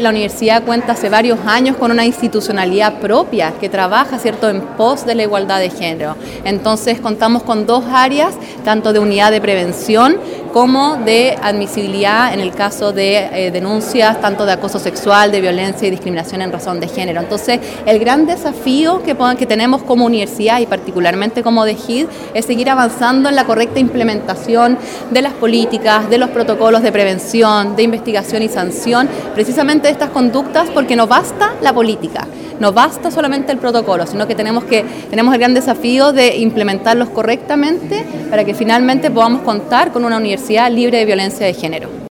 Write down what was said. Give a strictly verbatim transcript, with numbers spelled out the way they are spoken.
la universidad cuenta hace varios años con una institucionalidad propia que trabaja, ¿cierto?, en pos de la igualdad de género. Entonces contamos con dos áreas, tanto de unidad de prevención como de admisibilidad en el caso de eh, denuncias tanto de acoso sexual, de violencia y discriminación en razón de género. Entonces, el gran desafío que, que tenemos como universidad y particularmente como D E G I D es seguir avanzando en la correcta implementación de las políticas, de los protocolos de prevención, de investigación y sanción, precisamente de estas conductas, porque no basta la política. No basta solamente el protocolo, sino que tenemos, que tenemos el gran desafío de implementarlos correctamente para que finalmente podamos contar con una universidad libre de violencia de género.